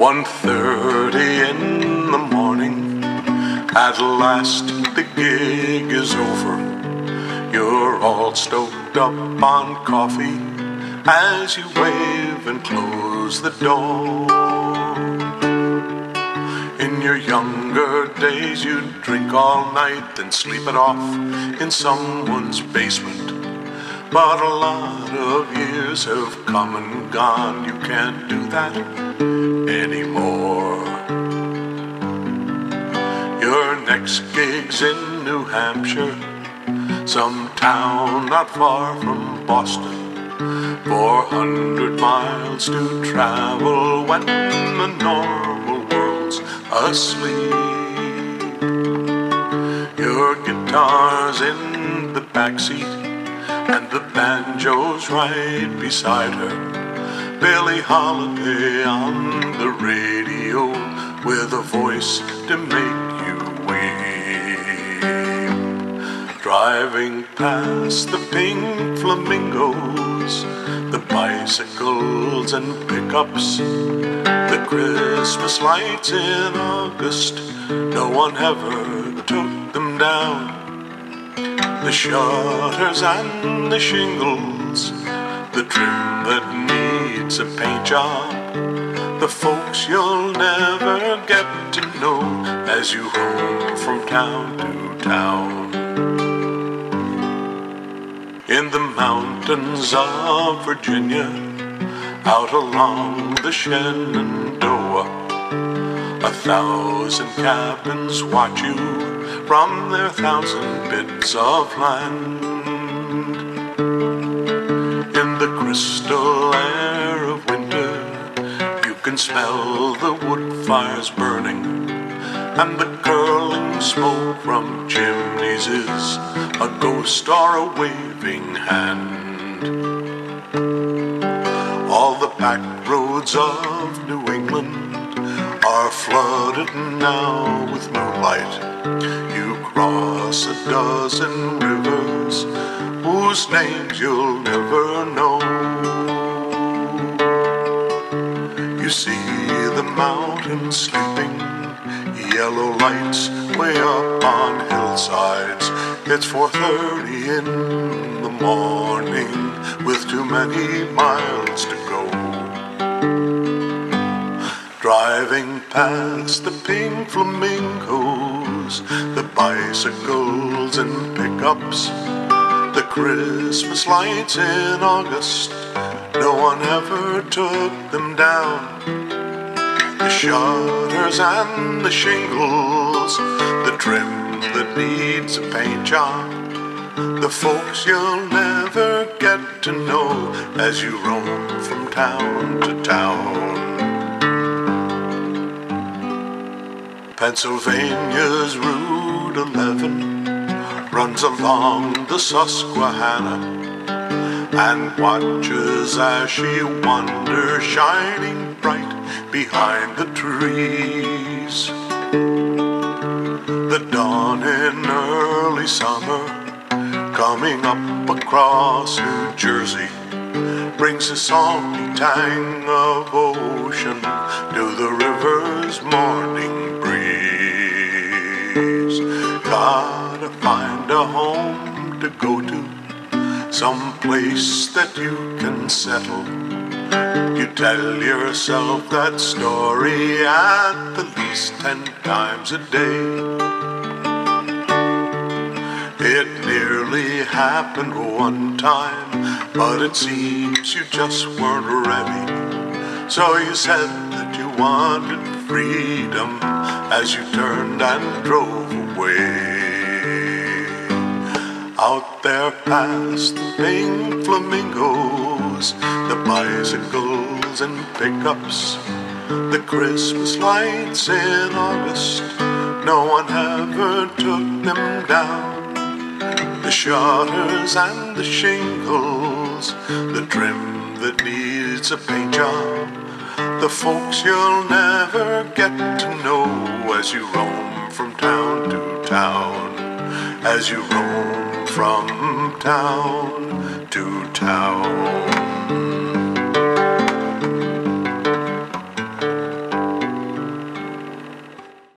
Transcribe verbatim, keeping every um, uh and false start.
one thirty in the morning, at last the gig is over. You're all stoked up on coffee as you wave and close the door. In your younger days you'd drink all night and sleep it off in someone's basement. But a lot of years have come and gone, you can't do that anymore. Your next gig's in New Hampshire, some town not far from Boston. Four hundred miles to travel when the normal world's asleep. Your guitar's in the backseat and the banjo's right beside her. Billie Holiday on the radio with a voice to make you weep. Driving past the pink flamingos, the bicycles and pickups, the Christmas lights in August, no one ever took them down. The shutters and the shingles, the trim that needs a paint job, the folks you'll never get to know as you roam from town to town. In the mountains of Virginia, out along the Shenandoah, a thousand cabins watch you from their thousand bits of land. In the crystal air of winter, you can smell the wood fires burning, and the curling smoke from chimneys is a ghost or a waving hand. All the back roads of New England are flooded now with moonlight. You cross a dozen rivers whose names you'll never know. You see the mountains sleeping, yellow lights way up on hillsides. It's four thirty in the morning with too many miles to go. Driving past the pink flamingos, the bicycles and pickups, the Christmas lights in August, no one ever took them down. The shutters and the shingles, the trim that needs a paint job, the folks you'll never get to know as you roam from town to town. Pennsylvania's Route eleven runs along the Susquehanna and watches as she wanders shining bright behind the trees. The dawn in early summer coming up across New Jersey brings a salty tang of ocean to the river's morning breeze. Gotta find a home to go to, some place that you can settle. You tell yourself that story at the least ten times a day. It nearly happened one time, but it seems you just weren't ready. So you said that you wanted freedom as you turned and drove away. Out there past the pink flamingos, the bicycles and pickups, the Christmas lights in August, no one ever took them down. The shutters and the shingles, the trim that needs a paint job, the folks you'll never get to know as you roam from town to town, as you roam from town to town.